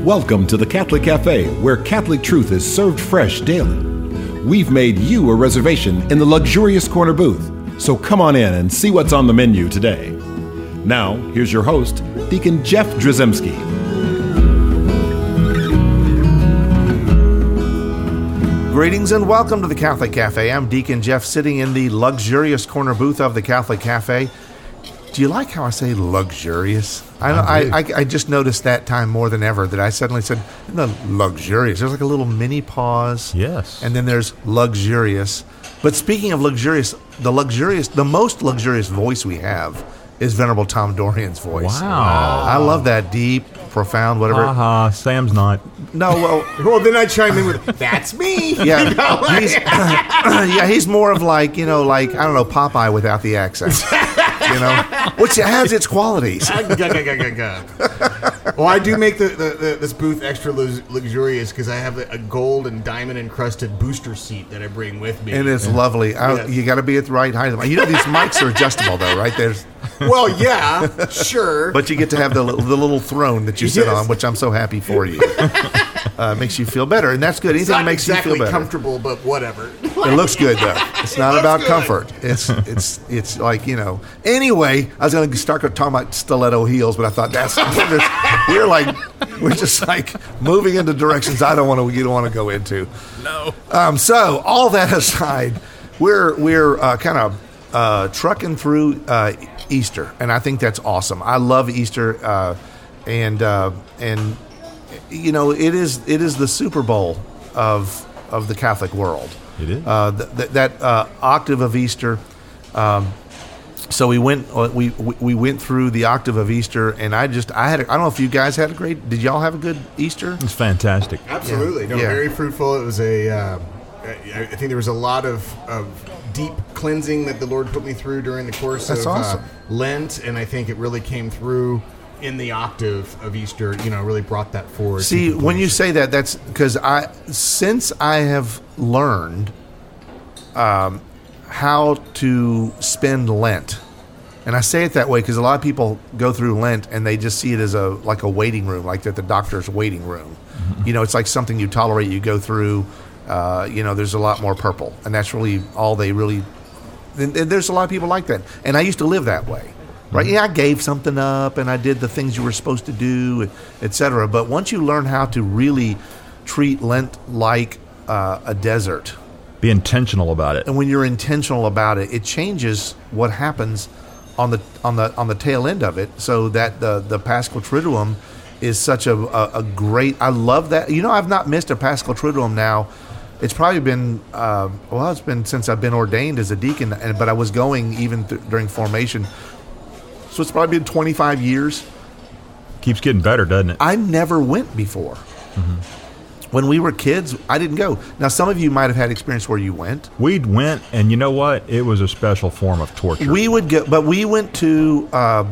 Welcome to the Catholic Cafe, where Catholic truth is served fresh daily. We've made you a reservation in the luxurious corner booth, so come on in and see what's on the menu today. Now, here's your host, Deacon Jeff Drzymski. Greetings and welcome to the Catholic Cafe. I'm Deacon Jeff, sitting in the luxurious corner booth of the Catholic Cafe. Do you like how I say luxurious? I just noticed that time more than ever that I suddenly said, the luxurious. There's like a little mini pause. Yes. And then there's luxurious. But speaking of luxurious, the most luxurious voice we have is Venerable Tom Dorian's voice. Wow. I love that deep, profound, whatever. Sam's not. No, Well, then I chime in with, that's me. Yeah, he's more of like, I don't know, Popeye without the accent. Which has its qualities. Well, I do make this booth extra luxurious because I have a gold and diamond encrusted booster seat that I bring with me. And it's lovely. Yes. You got to be at the right height. These mics are adjustable, though, right? Well, yeah, sure. But you get to have the little throne that you sit on, which I'm so happy for you. Makes you feel better, and that's good. Anything that makes you feel better. Comfortable, but whatever. It looks good, though. It's not about comfort. It's like, Anyway, I was going to start talking about stiletto heels, but I thought we're just like moving into directions I don't want to go into. No. So all that aside, we're kind of trucking through Easter, and I think that's awesome. I love Easter, and it is the Super Bowl of the Catholic world. It is. That octave of Easter. So we went through the octave of Easter, and I don't know if you guys had did y'all have a good Easter? It's fantastic. Absolutely. Yeah. Very fruitful. It was I think there was a lot of deep cleansing that the Lord put me through during the course of awesome. Lent, and I think it really came through in the octave of Easter, really brought that forward. See, when you say that, that's because since I have learned how to spend Lent, and I say it that way because a lot of people go through Lent and they just see it as like a waiting room, like at the doctor's waiting room. Mm-hmm. It's like something you tolerate, you go through. There's a lot more purple, and that's really all they really. And there's a lot of people like that, and I used to live that way. Right? Yeah, I gave something up, and I did the things you were supposed to do, etc. But once you learn how to really treat Lent like a desert, Be intentional about it. and when you're intentional about it, it changes what happens on the tail end of it. So that the Paschal Triduum is such a great. I love that. I've not missed a Paschal Triduum now. It's probably been it's been since I've been ordained as a deacon, but I was going even during formation. So it's probably been 25 years. Keeps getting better, doesn't it? I never went before. Mm-hmm. When we were kids, I didn't go. Now, some of you might have had experience where you went. We went, and you know what? It was a special form of torture. We would go, but we went to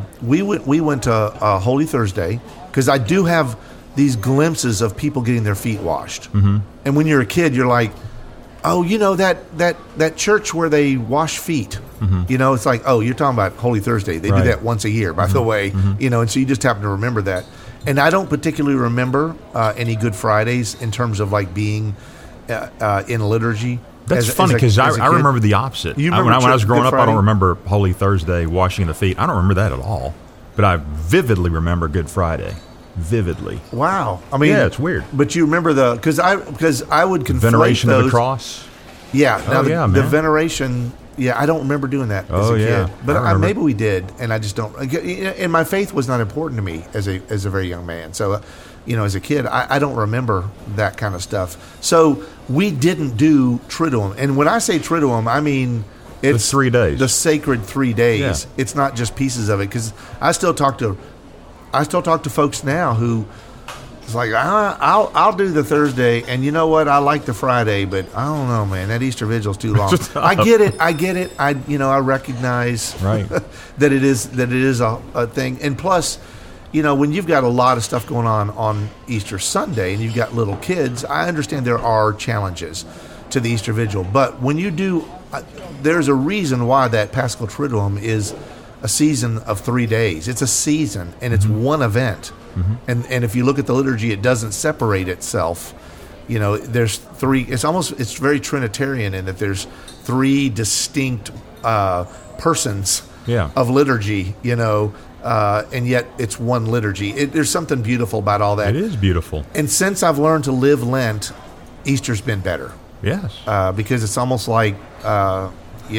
Holy Thursday because I do have these glimpses of people getting their feet washed. Mm-hmm. And when you're a kid, you're like, oh, that church where they wash feet. Mm-hmm. It's like, oh, you're talking about Holy Thursday. They do that once a year, by the way. Mm-hmm. And so you just happen to remember that. And I don't particularly remember any Good Fridays in terms of like being in liturgy. That's funny because I remember the opposite. When I was growing up, I don't remember Holy Thursday, washing the feet. I don't remember that at all. But I vividly remember Good Friday. Vividly. Wow. I mean, yeah, it's weird. But you remember because I would conflate veneration those. of the cross. Yeah. Now the veneration. Yeah, I don't remember doing that as a kid. But maybe we did, and I just don't. And my faith was not important to me as a very young man. So, as a kid, I don't remember that kind of stuff. So we didn't do Triduum. And when I say Triduum, I mean it's the 3 days, the sacred 3 days. Yeah. It's not just pieces of it. Because I still talk to folks now who. It's like, I'll do the Thursday, and you know what? I like the Friday, but I don't know, man. That Easter Vigil's too long. I get it. I recognize that it is a thing. And plus, when you've got a lot of stuff going on Easter Sunday, and you've got little kids, I understand there are challenges to the Easter Vigil. But when you do, there's a reason why that Paschal Triduum is a season of 3 days. It's a season, and it's one event. And if you look at the liturgy, it doesn't separate itself. There's three. It's very Trinitarian in that there's three distinct persons of liturgy. And yet it's one liturgy. There's something beautiful about all that. It is beautiful. And since I've learned to live Lent, Easter's been better. Yes. Because it's almost like, at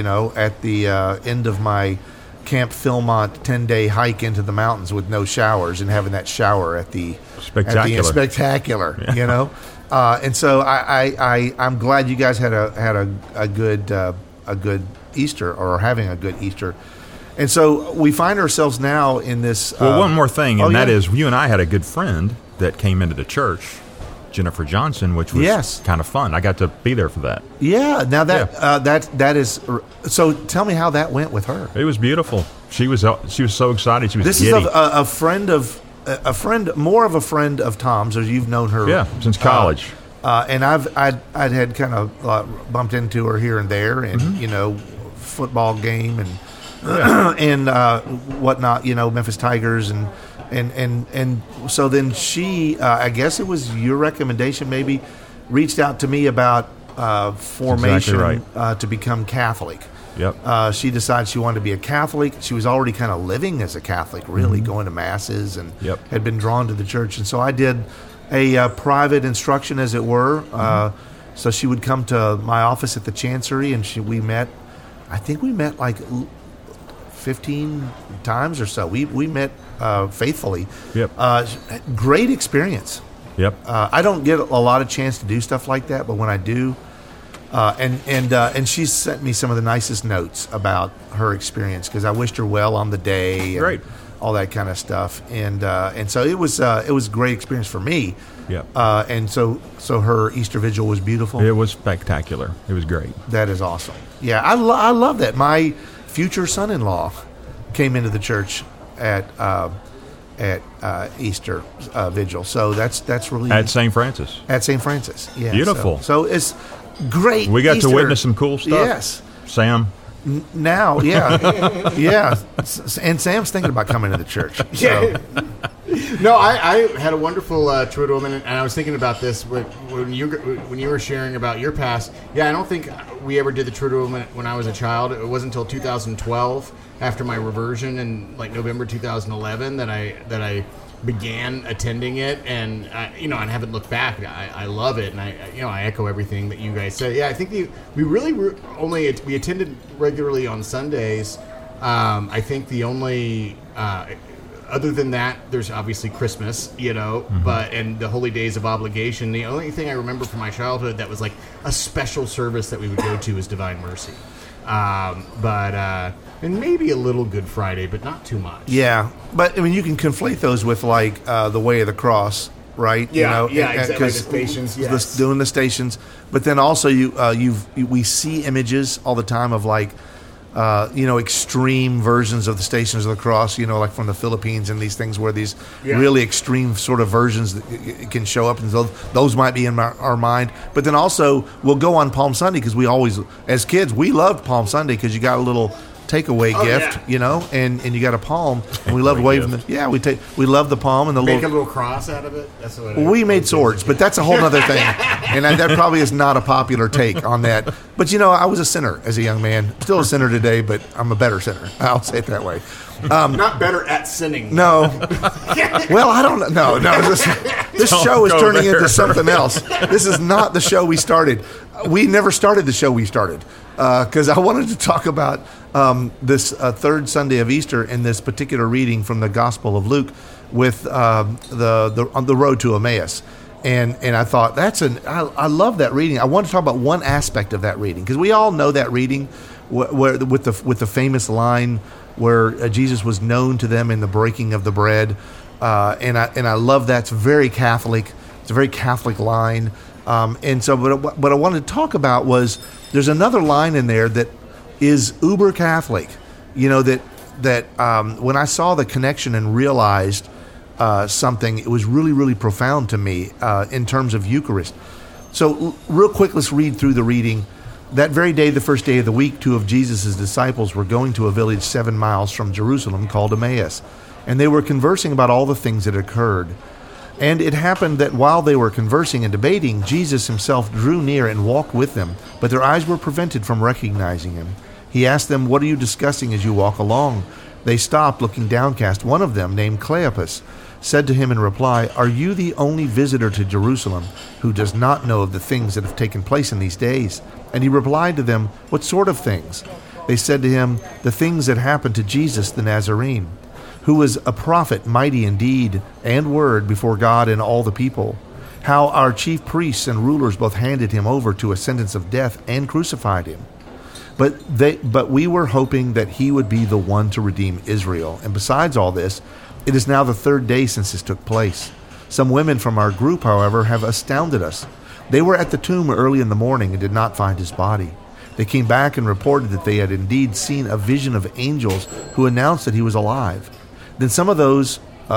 the end of my Camp Philmont 10-day hike into the mountains with no showers and having that shower at the spectacular. And so I'm glad you guys had a good Easter, or are having a good Easter. And so we find ourselves now in this. One more thing, and that is, you and I had a good friend that came into the church, Jennifer Johnson, which was kind of fun. I got to be there for that. Yeah. Now that is. So tell me how that went with her. It was beautiful. She was so excited. She was. This giddy. Is a friend, more of a friend of Tom's, as you've known her. Yeah, since college. And I'd had kind of bumped into her here and there, and football game and and whatnot. Memphis Tigers and so then she, I guess it was your recommendation, maybe, reached out to me about formation to become Catholic. Yep. She decided she wanted to be a Catholic. She was already kind of living as a Catholic, really, going to masses, and had been drawn to the church. And so I did a private instruction, as it were. So she would come to my office at the Chancery, and we met. I think we met like 15 times or so. We met faithfully. Yep. Great experience. Yep. I don't get a lot of chance to do stuff like that, but when I do, and she sent me some of the nicest notes about her experience, because I wished her well on the day. And Great. All that kind of stuff, and so it was a great experience for me. Yeah. And so her Easter Vigil was beautiful. It was spectacular. It was great. That is awesome. Yeah, I love that. My future son-in-law came into the church at Easter Vigil. So that's really at St. Francis. At St. Francis. Yeah. Beautiful. So it's great. We got Easter. to witness some cool stuff. Yes. Sam. Now, yeah. And Sam's thinking about coming to the church. So. No, I had a wonderful Triduum, and I was thinking about this when you were sharing about your past. Yeah, I don't think we ever did the Triduum when I was a child. It wasn't until 2012, after my reversion in like November 2011, that I began attending it, and I haven't looked back. I love it, and I echo everything that you guys said. Yeah, I think we attended regularly on Sundays. I think the only other than that, there's obviously Christmas, but and the holy days of obligation. The only thing I remember from my childhood that was like a special service that we would go to is Divine Mercy. And maybe a little Good Friday, but not too much. Yeah, but I mean, you can conflate those with like the Way of the Cross, right? Yeah, exactly. The stations, yes. Doing the stations, but then also we see images all the time of like extreme versions of the Stations of the Cross, like from the Philippines and these things where these really extreme sort of versions that can show up, and those might be in our mind. But then also we'll go on Palm Sunday, because we always, as kids, we loved Palm Sunday because you got a little takeaway gift, and you got a palm, and we loved waving the we love the palm and the make a little cross out of it. That's what we made swords, but that's a whole other thing, and that probably is not a popular take on that. But I was a sinner as a young man, still a sinner today, but I'm a better sinner. I'll say it that way. Not better at sinning. No. Well, I don't know. No, this show is turning into something else. This is not the show we started. We never started the show we started, because I wanted to talk about this third Sunday of Easter in this particular reading from the Gospel of Luke with on the road to Emmaus. And I thought I love that reading. I want to talk about one aspect of that reading, because we all know that reading where with the famous line where Jesus was known to them in the breaking of the bread, and I love that. It's very Catholic. It's a very Catholic line. And so, but what I wanted to talk about was there's another line in there that is uber Catholic. That when I saw the connection and realized something, it was really, really profound to me in terms of Eucharist. So real quick, let's read through the reading. That very day, the first day of the week, two of Jesus' disciples were going to a village 7 miles from Jerusalem called Emmaus, And they were conversing about all the things that had occurred. And it happened that while they were conversing and debating, Jesus himself drew near and walked with them, but their eyes were prevented from recognizing him. He asked them, "What are you discussing as you walk along?" They stopped, looking downcast. One of them, named Cleopas, said to him in reply, "Are you the only visitor to Jerusalem who does not know of the things that have taken place in these days?" And he replied to them, "What sort of things?" They said to him, "The things that happened to Jesus the Nazarene, who was a prophet, mighty in deed and word before God and all the people. How our chief priests and rulers both handed him over to a sentence of death and crucified him. But we were hoping that he would be the one to redeem Israel. And besides all this, it is now the third day since this took place. Some women from our group, however, have astounded us. They were at the tomb early in the morning and did not find his body. They came back and reported that they had indeed seen a vision of angels who announced that he was alive. Then some of those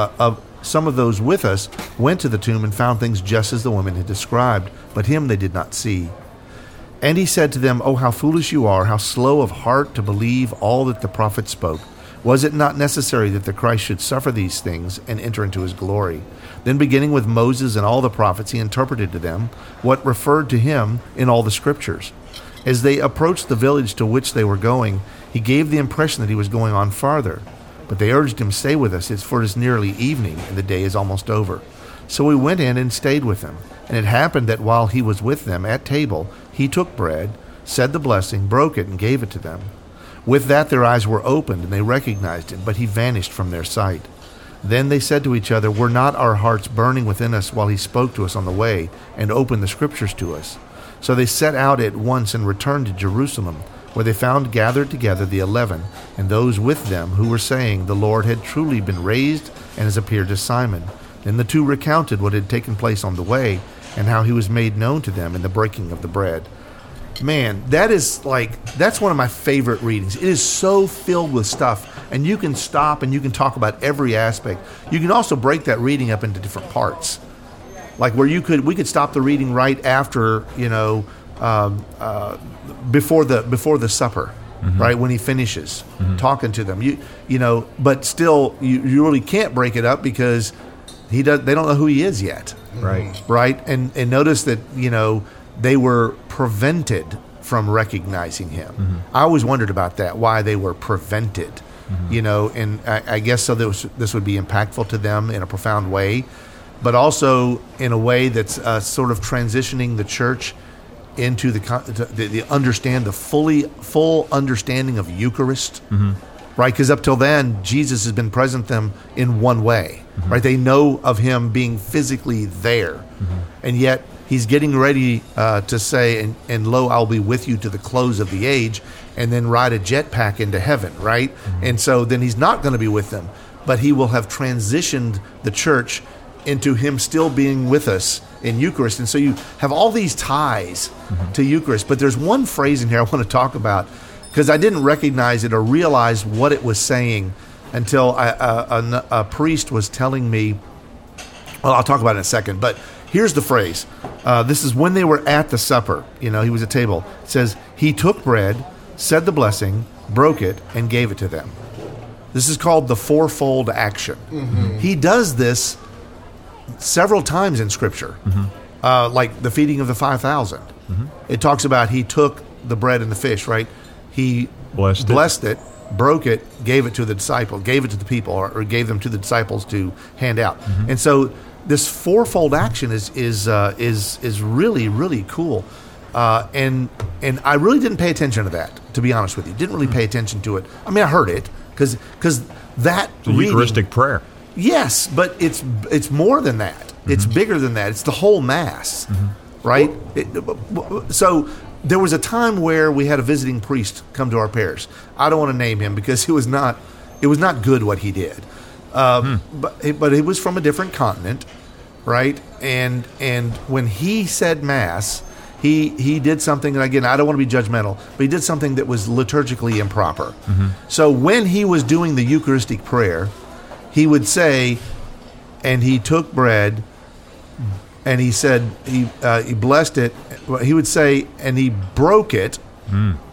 with us went to the tomb and found things just as the women had described, but him they did not see. And he said to them, "Oh, how foolish you are, how slow of heart to believe all that the prophets spoke. Was it not necessary that the Christ should suffer these things and enter into his glory?" Then beginning with Moses and all the prophets, he interpreted to them what referred to him in all the scriptures. As they approached the village to which they were going, he gave the impression that he was going on farther. But they urged him, "Stay with us, for it is nearly evening, and the day is almost over." So we went in and stayed with him. And it happened that while he was with them at table, he took bread, said the blessing, broke it, and gave it to them. With that their eyes were opened, and they recognized him, but he vanished from their sight. Then they said to each other, "Were not our hearts burning within us while he spoke to us on the way, and opened the scriptures to us?" So they set out at once and returned to Jerusalem, where they found gathered together the 11, and those with them who were saying, "The Lord had truly been raised and has appeared to Simon." Then the two recounted what had taken place on the way, and how he was made known to them in the breaking of the bread. Man, that's one of my favorite readings. It is so filled with stuff, and you can stop and you can talk about every aspect. You can also break that reading up into different parts, like where we could stop the reading right after, before the supper, mm-hmm. right when he finishes mm-hmm. talking to them. But still, you really can't break it up because they don't know who he is yet, right? And notice that they were prevented from recognizing him. Mm-hmm. I always wondered about that, why they were prevented, mm-hmm. And I guess so this would be impactful to them in a profound way, but also in a way that's sort of transitioning the church into the full understanding of Eucharist, mm-hmm. right? Because up till then, Jesus has been present to them in one way, mm-hmm. right? They know of him being physically there, mm-hmm. and yet he's getting ready to say, and lo, I'll be with you to the close of the age, and then ride a jetpack into heaven, right? Mm-hmm. And so then he's not going to be with them, but he will have transitioned the church into him still being with us in Eucharist. And so you have all these ties mm-hmm. to Eucharist. But there's one phrase in here I want to talk about, because I didn't recognize it or realize what it was saying until a priest was telling me. Well, I'll talk about it in a second. But here's the phrase. This is when they were at the supper. He was at table. It says, he took bread, said the blessing, broke it, and gave it to them. This is called the fourfold action. Mm-hmm. He does this several times in Scripture, mm-hmm. Like the feeding of the 5,000. Mm-hmm. It talks about he took the bread and the fish, right? He blessed it, broke it, gave it to the disciples, gave it to the people, or gave them to the disciples to hand out. Mm-hmm. And so this fourfold action is really, really cool. And I really didn't pay attention to that, to be honest with you. Didn't really pay attention to it. I mean, I heard it because that it's a Eucharistic prayer. Yes, but it's more than that. Mm-hmm. It's bigger than that. It's the whole Mass, mm-hmm. right? So there was a time where we had a visiting priest come to our parish. I don't want to name him because it was not good what he did. But it was from a different continent, right? And when he said Mass, he did something, and again, I don't want to be judgmental, but he did something that was liturgically improper. Mm-hmm. So when he was doing the Eucharistic prayer, he would say, and he took bread, and he said, he blessed it. He would say, and he broke it,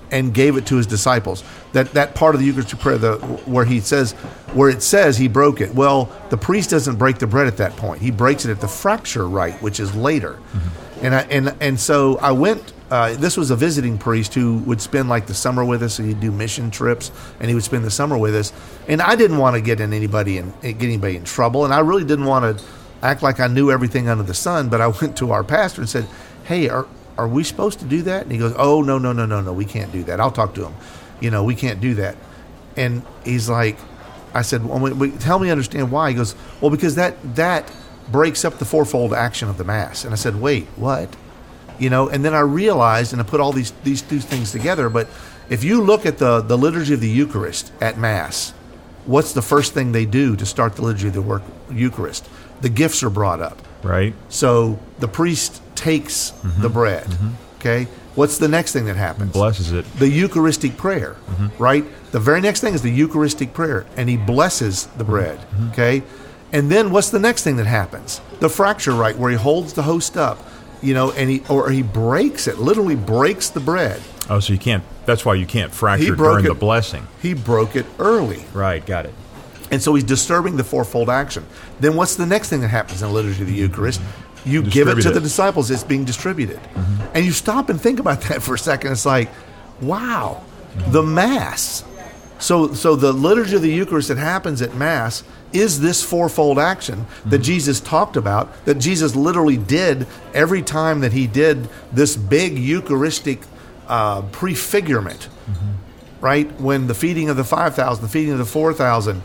and gave it to his disciples. That part of the Eucharistic prayer, where it says he broke it. Well, the priest doesn't break the bread at that point. He breaks it at the fracture rite, which is later. And so I went. This was a visiting priest who would spend like the summer with us, and he'd do mission trips, and he would spend the summer with us. And I didn't want to get anybody in trouble, and I really didn't want to act like I knew everything under the sun. But I went to our pastor and said, "Hey, are we supposed to do that?" And he goes, "Oh, no, we can't do that. I'll talk to him. We can't do that." And he's like, I said, well, "Tell me, understand why?" He goes, "Well, because that breaks up the fourfold action of the Mass." And I said, "Wait, what?" And then I realized, and I put all these two things together, but if you look at the liturgy of the Eucharist at Mass, what's the first thing they do to start the liturgy of the Eucharist? The gifts are brought up. Right. So the priest takes the bread. Okay. What's the next thing that happens? He blesses it. The Eucharistic prayer. Right. The very next thing is the Eucharistic prayer, and he blesses the bread. Okay. And then what's the next thing that happens? The fracture rite, where he holds the host up. And he breaks it, literally breaks the bread. Oh, so you can't. That's why you can't fracture during the blessing. He broke it early. Right, got it. And so he's disturbing the fourfold action. Then what's the next thing that happens in the liturgy of the Eucharist? You give it to the disciples. It's being distributed. And you stop and think about that for a second. It's like, wow, the Mass. So the liturgy of the Eucharist that happens at Mass is this fourfold action that Jesus talked about, that Jesus literally did every time that he did this big Eucharistic prefigurement, right? When the feeding of the 5,000, the feeding of the 4,000,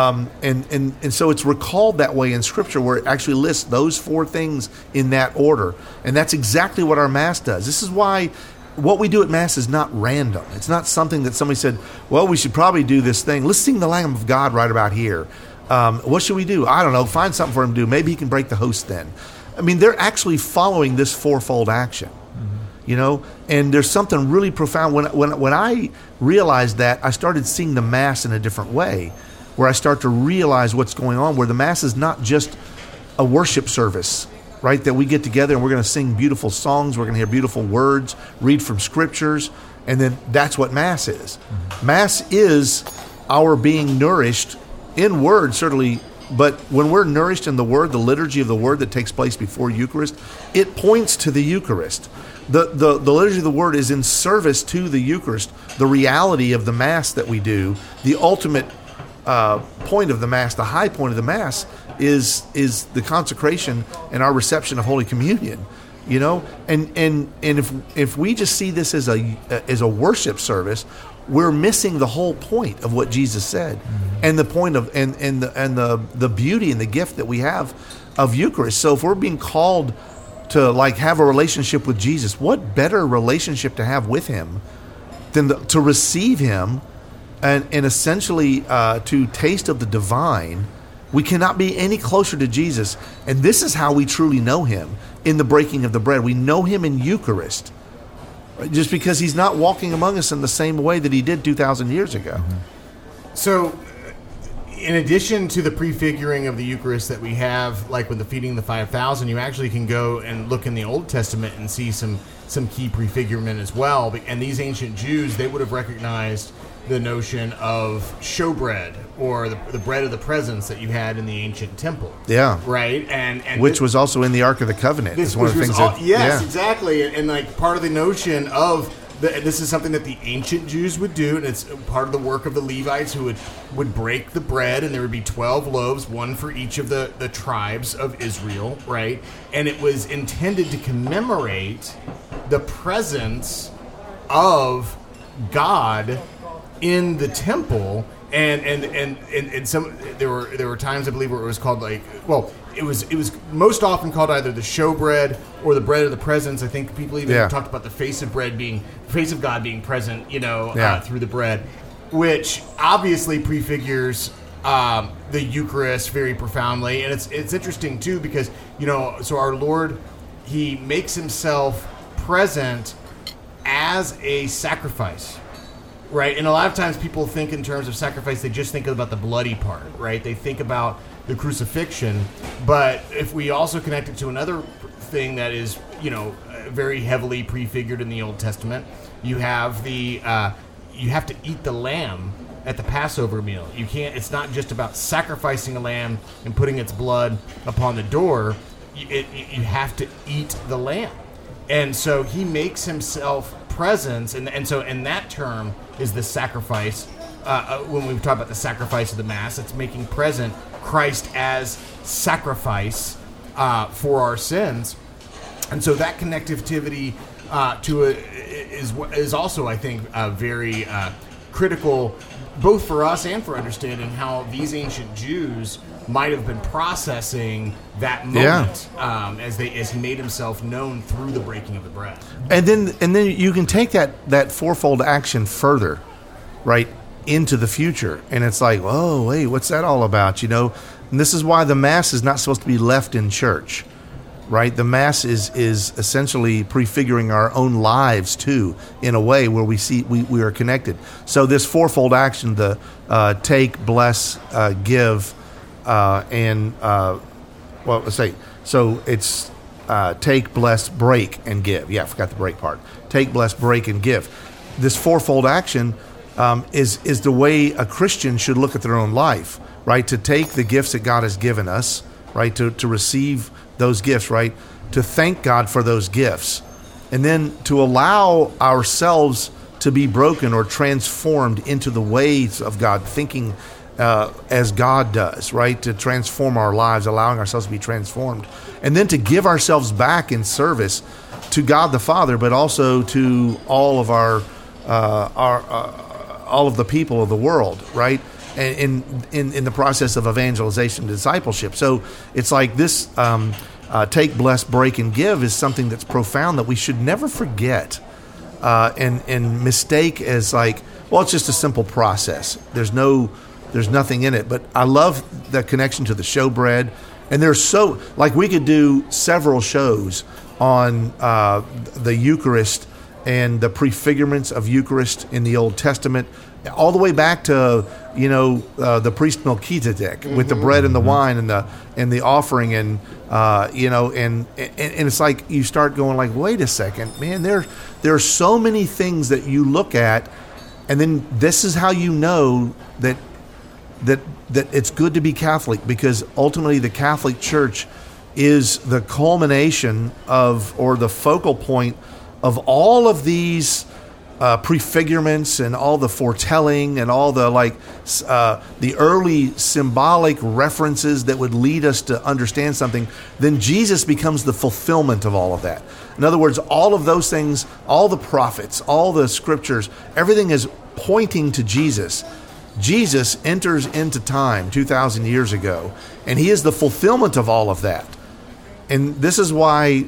and so it's recalled that way in Scripture, where it actually lists those four things in that order, and that's exactly what our Mass does. This is why what we do at Mass is not random. It's not something that somebody said, well, we should probably do this thing. Let's sing the Lamb of God right about here. What should we do? I don't know. Find something for him to do. Maybe he can break the host then. I mean, they're actually following this fourfold action, and there's something really profound. When I realized that, I started seeing the Mass in a different way, where I start to realize what's going on, where the Mass is not just a worship service, right, that we get together and we're going to sing beautiful songs, we're going to hear beautiful words, read from Scriptures, and then that's what Mass is. Mass is our being nourished in word, certainly, but when we're nourished in the Word, the liturgy of the Word that takes place before Eucharist, it points to the Eucharist. The liturgy of the Word is in service to the Eucharist, the reality of the Mass that we do. The ultimate point of the Mass, the high point of the Mass, is the consecration and our reception of Holy Communion. And if we just see this as a worship service, we're missing the whole point of what Jesus said, and the point of and the beauty and the gift that we have of Eucharist. So if we're being called to have a relationship with Jesus, what better relationship to have with him than to receive him and essentially to taste of the divine? We cannot be any closer to Jesus, and this is how we truly know him, in the breaking of the bread. We know him in Eucharist, just because he's not walking among us in the same way that he did 2,000 years ago. So, in addition to the prefiguring of the Eucharist that we have, like with the feeding of the 5,000, you actually can go and look in the Old Testament and see some key prefigurement as well. And these ancient Jews, they would have recognized the notion of showbread, or the bread of the presence that you had in the ancient temple. Yeah. Right? And which was also in the Ark of the Covenant. It's one of the things exactly. And part of the notion of this is something that the ancient Jews would do, and it's part of the work of the Levites, who would break the bread, and there would be 12 loaves, one for each of the tribes of Israel, right? And it was intended to commemorate the presence of God in the temple, and some there were times, I believe, where it was called it was most often called either the showbread or the bread of the presence. I think people even talked about the face of God being present, through the bread, which obviously prefigures the Eucharist very profoundly. And it's interesting too, because so our Lord, he makes himself present as a sacrifice. Right, and a lot of times people think in terms of sacrifice, they just think about the bloody part, right? They think about the crucifixion, but if we also connect it to another thing that is very heavily prefigured in the Old Testament. You have you have to eat the lamb at the Passover meal. You can't. It's not just about sacrificing a lamb and putting its blood upon the door. You have to eat the lamb, and so he makes himself presence, and that term is the sacrifice. When we talk about the sacrifice of the Mass, it's making present Christ as sacrifice for our sins, and so that connectivity to it is also, I think, very critical, both for us and for understanding how these ancient Jews might have been processing that moment as he made himself known through the breaking of the bread. And then you can take that fourfold action further, right, into the future, and it's like, oh, wait, what's that all about? And this is why the Mass is not supposed to be left in church. Right, the Mass is essentially prefiguring our own lives too, in a way where we are connected. So this fourfold action, the take, bless, give, and let's say, so it's take, bless, break, and give. Yeah, I forgot the break part. Take, bless, break, and give. This fourfold action is the way a Christian should look at their own life. Right, to take the gifts that God has given us. Right, to receive those gifts, right? To thank God for those gifts. And then to allow ourselves to be broken or transformed into the ways of God, thinking as God does, right? To transform our lives, allowing ourselves to be transformed. And then to give ourselves back in service to God the Father, but also to all of all of the people of the world, right? In the process of evangelization and discipleship. So it's like this take, bless, break, and give is something that's profound that we should never forget and mistake as like, well, it's just a simple process. There's nothing in it. But I love the connection to the showbread. And there's we could do several shows on the Eucharist and the prefigurements of Eucharist in the Old Testament, all the way back to the priest Melchizedek with the bread and the wine and the offering, and it's like you start going like, wait a second, man, there are so many things that you look at, and then this is how you know that it's good to be Catholic, because ultimately the Catholic Church is the culmination of, or the focal point of, all of these prefigurements and all the foretelling and all the the early symbolic references that would lead us to understand something. Then Jesus becomes the fulfillment of all of that. In other words, all of those things, all the prophets, all the scriptures, everything is pointing to Jesus. Jesus enters into time 2,000 years ago, and he is the fulfillment of all of that. And this is why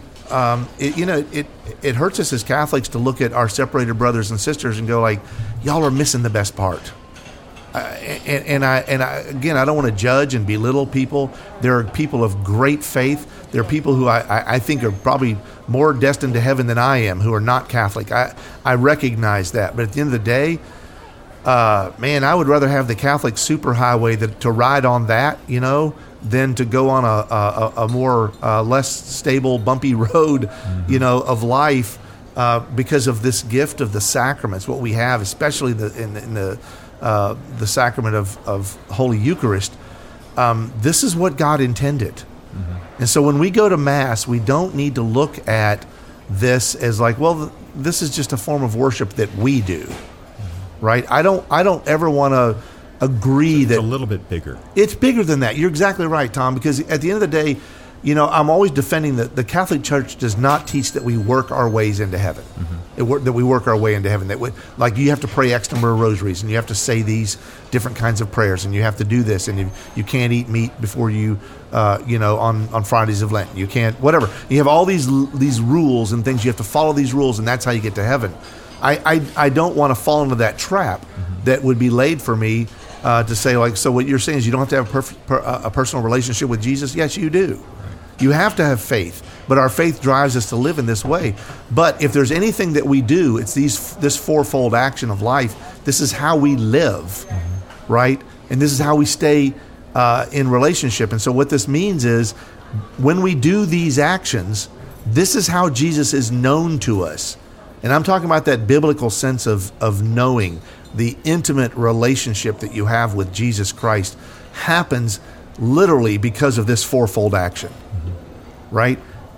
it hurts us as Catholics to look at our separated brothers and sisters and go like, y'all are missing the best part. And I don't want to judge and belittle people. There are people of great faith. There are people who I think are probably more destined to heaven than I am, who are not Catholic. I recognize that. But at the end of the day, man, I would rather have the Catholic superhighway to ride on that, than to go on a more less stable, bumpy road, of life, because of this gift of the sacraments. What we have, especially in the sacrament of Holy Eucharist, this is what God intended. Mm-hmm. And so when we go to Mass, we don't need to look at this as like, well, this is just a form of worship that we do, right? I don't ever want to agree that it's a little bit bigger. It's bigger than that. You're exactly right, Tom, because at the end of the day, I'm always defending that the Catholic Church does not teach that we work our ways into heaven. Mm-hmm. That we work our way into heaven. That you have to pray X number of rosaries, and you have to say these different kinds of prayers, and you have to do this, and you can't eat meat before you, on Fridays of Lent. You can't, whatever. You have all these rules and things. You have to follow these rules, and that's how you get to heaven. I don't want to fall into that trap that would be laid for me. To say so what you're saying is you don't have to have a personal relationship with Jesus? Yes, you do. Right. You have to have faith, but our faith drives us to live in this way. But if there's anything that we do, it's this fourfold action of life. This is how we live, right? And this is how we stay in relationship. And so what this means is when we do these actions, This is how Jesus is known to us. And I'm talking about that biblical sense of knowing. The intimate relationship that you have with Jesus Christ happens literally because of this fourfold action, right?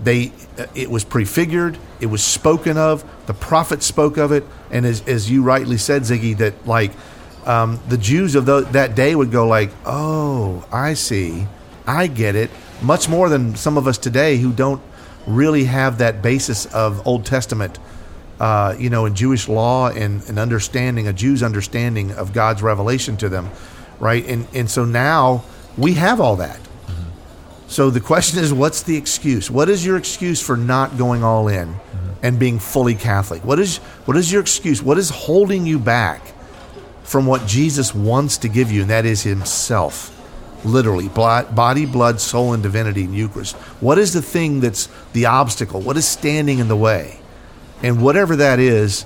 It was prefigured, it was spoken of, the prophets spoke of it, and as you rightly said, Ziggy, that like the Jews of that day would go like, oh, I see, I get it, much more than some of us today who don't really have that basis of Old Testament, in Jewish law and understanding, a Jew's understanding of God's revelation to them, right? And so now we have all that. So the question is, what's the excuse? What is your excuse for not going all in and being fully Catholic? What is your excuse? What is holding you back from what Jesus wants to give you, and that is himself, literally, body, blood, soul, and divinity in Eucharist? What is the thing that's the obstacle? What is standing in the way? And whatever that is,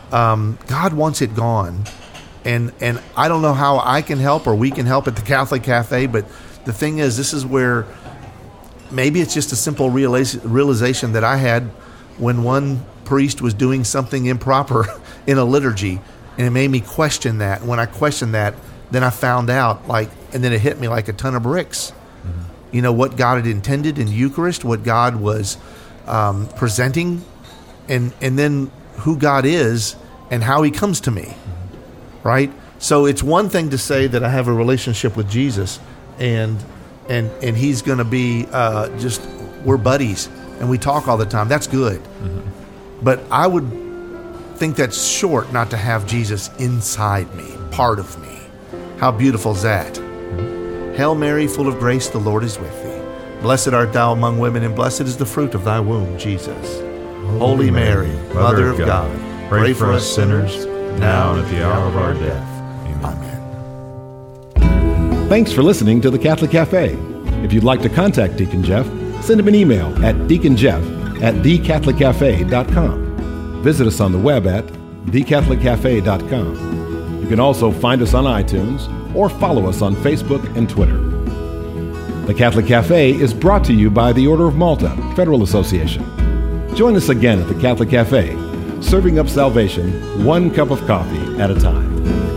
God wants it gone. And I don't know how I can help or we can help at the Catholic Cafe, but the thing is, this is where maybe it's just a simple realization that I had when one priest was doing something improper in a liturgy, and it made me question that. And when I questioned that, then I found out, and then it hit me like a ton of bricks. What God had intended in Eucharist, what God was presenting, and then who God is and how he comes to me, right? So it's one thing to say that I have a relationship with Jesus and he's going to be we're buddies and we talk all the time. That's good. But I would think that's short not to have Jesus inside me, part of me. How beautiful is that? Hail Mary, full of grace, the Lord is with thee. Blessed art thou among women, and blessed is the fruit of thy womb, Jesus. Holy Mary, Mother of God, pray for us sinners, now and at the hour of our death. Amen. Thanks for listening to the Catholic Cafe. If you'd like to contact Deacon Jeff, send him an email at deaconjeff@thecatholiccafe.com. Visit us on the web at thecatholiccafe.com. You can also find us on iTunes or follow us on Facebook and Twitter. The Catholic Cafe is brought to you by the Order of Malta, Federal Association. Join us again at the Catholic Cafe, serving up salvation one cup of coffee at a time.